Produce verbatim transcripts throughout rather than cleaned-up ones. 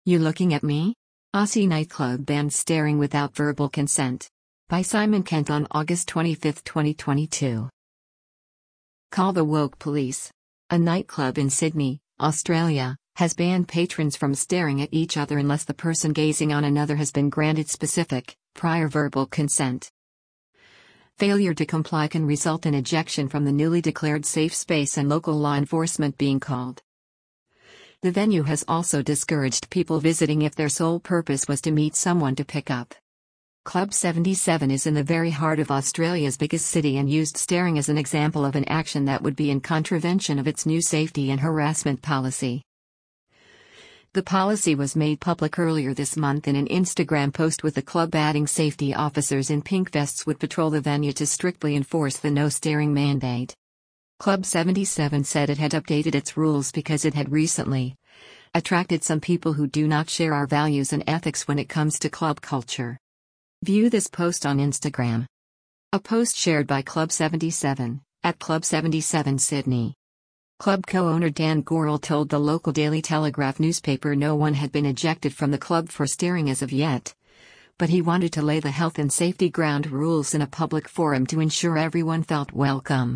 You looking at me? Aussie nightclub bans staring without verbal consent. By Simon Kent on August twenty-fifth, twenty twenty-two. Call the woke police. A nightclub in Sydney, Australia, has banned patrons from staring at each other unless the person gazing on another has been granted specific, prior verbal consent. Failure to comply can result in ejection from the newly declared safe space and local law enforcement being called. The venue has also discouraged people visiting if their sole purpose was to meet someone to pick up. Club seventy-seven is in the very heart of Australia's biggest city and used staring as an example of an action that would be in contravention of its new safety and harassment policy. The policy was made public earlier this month in an Instagram post, with the club adding safety officers in pink vests would patrol the venue to strictly enforce the no staring mandate. Club seventy-seven said it had updated its rules because it had recently attracted some people who do not share our values and ethics when it comes to club culture. View this post on Instagram. A post shared by Club seventy-seven, at Club seventy-seven Sydney. Club co-owner Dan Gorrell told the local Daily Telegraph newspaper no one had been ejected from the club for staring as of yet, but he wanted to lay the health and safety ground rules in a public forum to ensure everyone felt welcome.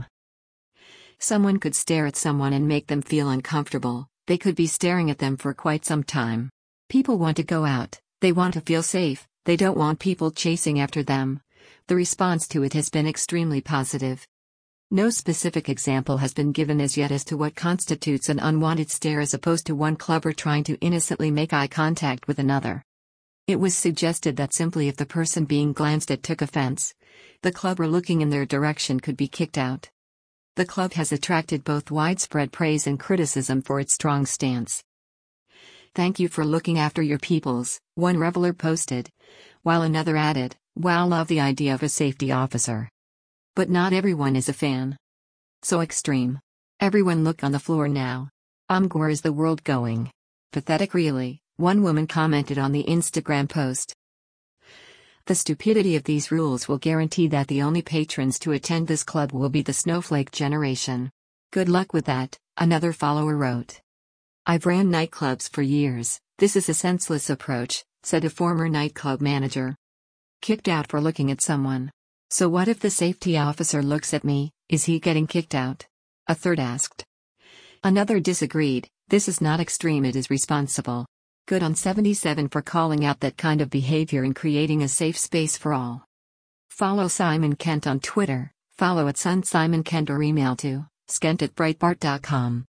Someone could stare at someone and make them feel uncomfortable. They could be staring at them for quite some time. People want to go out, they want to feel safe, they don't want people chasing after them. The response to it has been extremely positive. No specific example has been given as yet as to what constitutes an unwanted stare as opposed to one clubber trying to innocently make eye contact with another. It was suggested that simply if the person being glanced at took offense, the clubber looking in their direction could be kicked out. The club has attracted both widespread praise and criticism for its strong stance. "Thank you for looking after your peoples," one reveler posted, while another added, "Wow, love the idea of a safety officer. But not everyone is a fan. So extreme. Everyone look on the floor now. Um, where is the world going? Pathetic really," one woman commented on the Instagram post. The stupidity of these rules will guarantee that the only patrons to attend this club will be the snowflake generation. Good luck with that, another follower wrote. "I've ran nightclubs for years. This is a senseless approach," said a former nightclub manager. "Kicked out for looking at someone. So what if the safety officer looks at me, is he getting kicked out?" a third asked. Another disagreed, "This is not extreme, it is responsible." Good on seventy-seven for calling out that kind of behavior and creating a safe space for all. Follow Simon Kent on Twitter, follow at Sun Simon Kent or email to skent at breitbart dot com.